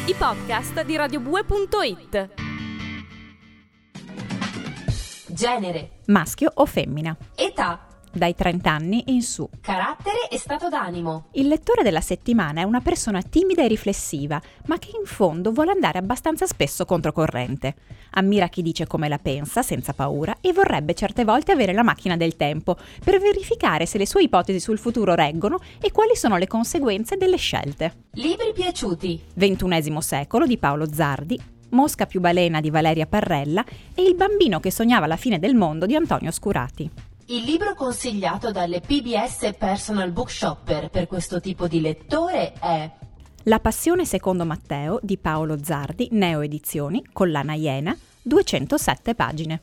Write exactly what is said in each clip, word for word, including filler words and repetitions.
I podcast di radiobue punto it. Genere. Maschio o femmina. Età. Dai trenta anni in su. Carattere e stato d'animo. Il lettore della settimana è una persona timida e riflessiva, ma che in fondo vuole andare abbastanza spesso controcorrente. Ammira chi dice come la pensa, senza paura, e vorrebbe certe volte avere la macchina del tempo per verificare se le sue ipotesi sul futuro reggono e quali sono le conseguenze delle scelte. Libri piaciuti. ventunesimo secolo di Paolo Zardi, Mosca più balena di Valeria Parrella e Il bambino che sognava la fine del mondo di Antonio Scurati. Il libro consigliato dalle P B S Personal Bookshopper per questo tipo di lettore è La passione secondo Matteo di Paolo Zardi, Neo Edizioni, collana Iena, duecentosette pagine.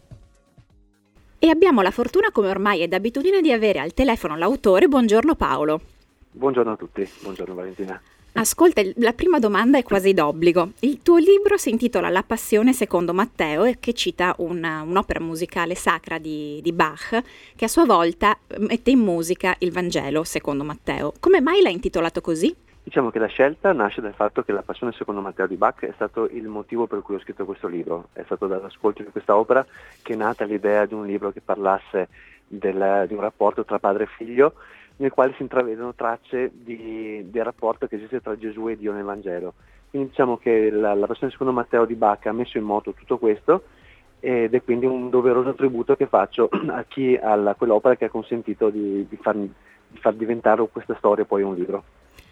E abbiamo la fortuna, come ormai è d'abitudine, di avere al telefono l'autore. Buongiorno Paolo. Buongiorno a tutti, buongiorno Valentina. Ascolta, la prima domanda è quasi d'obbligo. Il tuo libro si intitola La passione secondo Matteo e che cita una, un'opera musicale sacra di, di Bach, che a sua volta mette in musica il Vangelo secondo Matteo. Come mai l'hai intitolato così? Diciamo che la scelta nasce dal fatto che La passione secondo Matteo di Bach è stato il motivo per cui ho scritto questo libro. È stato dall'ascolto di questa opera che è nata l'idea di un libro che parlasse del, di un rapporto tra padre e figlio, nel quale si intravedono tracce di, del rapporto che esiste tra Gesù e Dio nel Vangelo. Quindi diciamo che la, la passione secondo Matteo di Bach ha messo in moto tutto questo ed è quindi un doveroso tributo che faccio a chi, a quell'opera che ha consentito di, di, far, di far diventare questa storia poi un libro.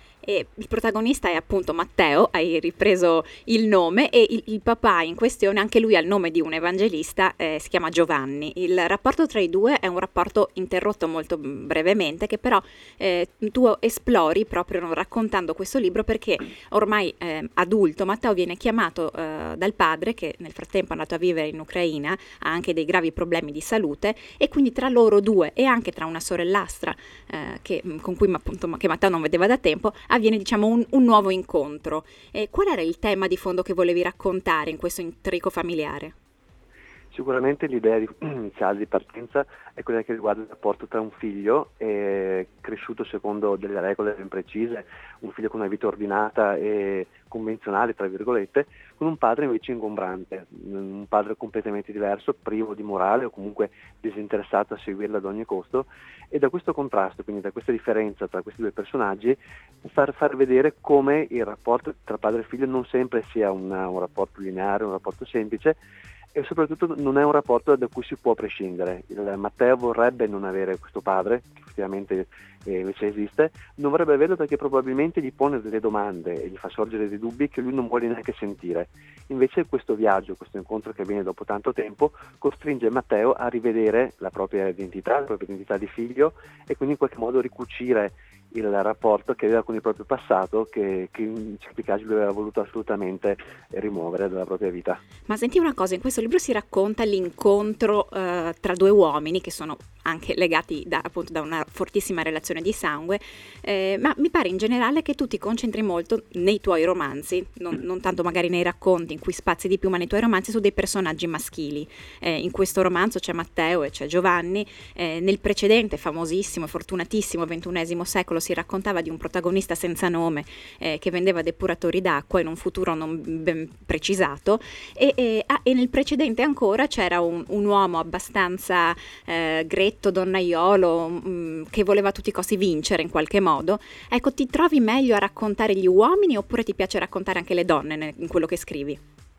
E il protagonista è appunto Matteo, hai ripreso il nome, e il, il papà in questione, anche lui ha il nome di un evangelista, eh, si chiama Giovanni. Il rapporto tra i due è un rapporto interrotto molto brevemente, che però eh, tu esplori proprio raccontando questo libro, perché ormai eh, adulto Matteo viene chiamato eh, dal padre, che nel frattempo è andato a vivere in Ucraina, ha anche dei gravi problemi di salute, e quindi tra loro due e anche tra una sorellastra eh, che, con cui appunto, che Matteo non vedeva da tempo, avviene diciamo un, un nuovo incontro. E qual era il tema di fondo che volevi raccontare in questo intrico familiare? Sicuramente l'idea di, iniziale di partenza è quella che riguarda il rapporto tra un figlio eh, cresciuto secondo delle regole ben precise, un figlio con una vita ordinata e convenzionale, tra virgolette, con un padre invece ingombrante, un padre completamente diverso, privo di morale o comunque disinteressato a seguirla ad ogni costo, e da questo contrasto, quindi da questa differenza tra questi due personaggi, far, far vedere come il rapporto tra padre e figlio non sempre sia una, un rapporto lineare, un rapporto semplice, e soprattutto non è un rapporto da cui si può prescindere. Il Matteo vorrebbe non avere questo padre, che effettivamente eh, invece esiste, non vorrebbe averlo perché probabilmente gli pone delle domande e gli fa sorgere dei dubbi che lui non vuole neanche sentire. Invece questo viaggio, questo incontro che avviene dopo tanto tempo, costringe Matteo a rivedere la propria identità, la propria identità di figlio, e quindi in qualche modo ricucire il rapporto che aveva con il proprio passato, che, che in certi casi lui aveva voluto assolutamente rimuovere dalla propria vita. Ma senti una cosa, in questo libro si racconta l'incontro eh, tra due uomini che sono anche legati da, appunto, da una fortissima relazione di sangue, eh, ma mi pare in generale che tu ti concentri molto nei tuoi romanzi, non, non tanto magari nei racconti in cui spazi di più, ma nei tuoi romanzi su dei personaggi maschili. Eh, in questo romanzo c'è Matteo e c'è Giovanni, eh, nel precedente famosissimo e fortunatissimo ventunesimo secolo si raccontava di un protagonista senza nome eh, che vendeva depuratori d'acqua in un futuro non ben precisato, e, e, ah, e nel precedente ancora c'era un, un uomo abbastanza eh, gretto, donnaiolo, mh, che voleva a tutti i costi vincere in qualche modo. Ecco, ti trovi meglio a raccontare gli uomini oppure ti piace raccontare anche le donne ne, in quello che scrivi?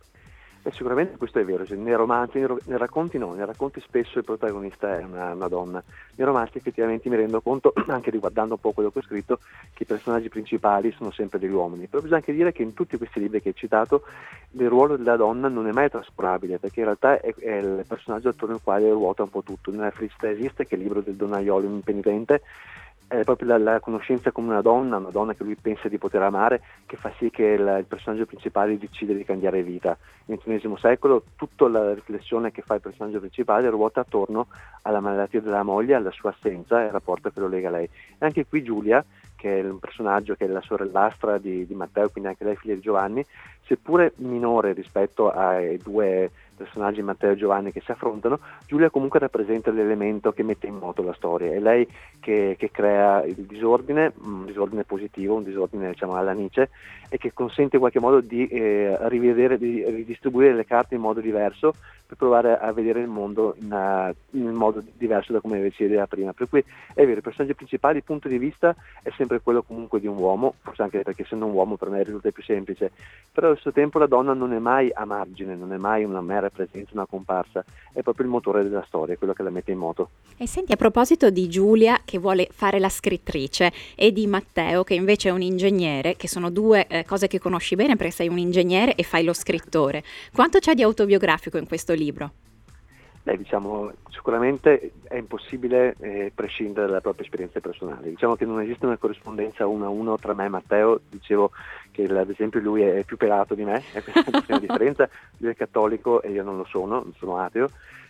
Beh, sicuramente questo è vero, cioè, nei romanzi, nei, ro- nei racconti no, nei racconti spesso il protagonista è una, una donna. Nei romanzi effettivamente mi rendo conto, anche riguardando un po' quello che ho scritto, che i personaggi principali sono sempre degli uomini, però bisogna anche dire che in tutti questi libri che hai citato il ruolo della donna non è mai trascurabile, perché in realtà è, è il personaggio attorno al quale ruota un po' tutto. Nella Felicità esiste, che è il libro del donnaiolo impenitente, è proprio la, la conoscenza come una donna, una donna che lui pensa di poter amare, che fa sì che il, il personaggio principale decide di cambiare vita. Nel ventunesimo secolo tutta la riflessione che fa il personaggio principale ruota attorno alla malattia della moglie, alla sua assenza e al rapporto che lo lega a lei. E anche qui Giulia, che è un personaggio che è la sorellastra di, di Matteo, quindi anche lei figlia di Giovanni, seppure minore rispetto ai due personaggi Matteo e Giovanni che si affrontano, Giulia comunque rappresenta l'elemento che mette in moto la storia, è lei che, che crea il disordine, un disordine positivo, un disordine diciamo alla Nietzsche, e che consente in qualche modo di eh, rivedere, di ridistribuire le carte in modo diverso per provare a vedere il mondo in, uh, in modo diverso da come si vedeva prima. Per cui è vero, i personaggi principali, il punto di vista è sempre quello comunque di un uomo, forse anche perché essendo un uomo per me risulta più semplice, però allo stesso tempo la donna non è mai a margine, non è mai una mera presenza, una comparsa, è proprio il motore della storia, quello che la mette in moto. E senti, a proposito di Giulia che vuole fare la scrittrice e di Matteo che invece è un ingegnere, che sono due eh, cose che conosci bene perché sei un ingegnere e fai lo scrittore, quanto c'è di autobiografico in questo libro? Beh, diciamo, sicuramente è impossibile eh, prescindere dalle proprie esperienze personali. Diciamo che non esiste una corrispondenza uno a uno tra me e Matteo. Dicevo che ad esempio lui è più pelato di me, e questa è una differenza. Lui è cattolico e io non lo sono, sono ateo.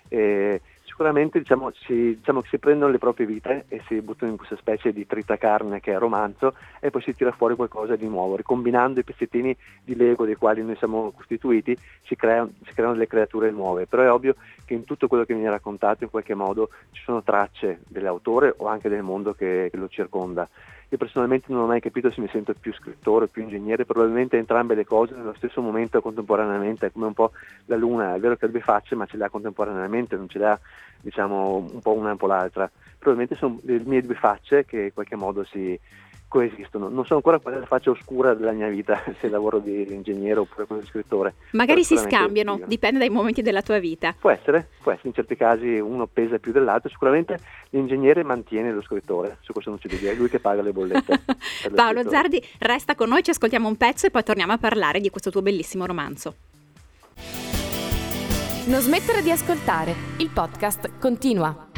E sicuramente diciamo, si, diciamo che si prendono le proprie vite e si buttano in questa specie di tritacarne che è romanzo, e poi si tira fuori qualcosa di nuovo, ricombinando i pezzettini di Lego dei quali noi siamo costituiti, si creano, si creano delle creature nuove. Però è ovvio che in tutto quello che viene raccontato in qualche modo ci sono tracce dell'autore o anche del mondo che, che lo circonda. Io personalmente non ho mai capito se mi sento più scrittore o più ingegnere, probabilmente entrambe le cose nello stesso momento contemporaneamente, è come un po' la luna, è vero che ha due facce ma ce le ha contemporaneamente, non ce le ha diciamo un po' una un po' l'altra. Probabilmente sono le mie due facce che in qualche modo si coesistono. Non so ancora qual è la faccia oscura della mia vita, se lavoro di ingegnere oppure come scrittore. Magari si scambiano, sì, dipende dai momenti della tua vita. Può essere, può essere, in certi casi uno pesa più dell'altro, sicuramente l'ingegnere mantiene lo scrittore, su questo non c'è dubbio, è lui che paga le bollette. Paolo scrittore. Zardi, resta con noi, ci ascoltiamo un pezzo e poi torniamo a parlare di questo tuo bellissimo romanzo. Non smettere di ascoltare, il podcast continua.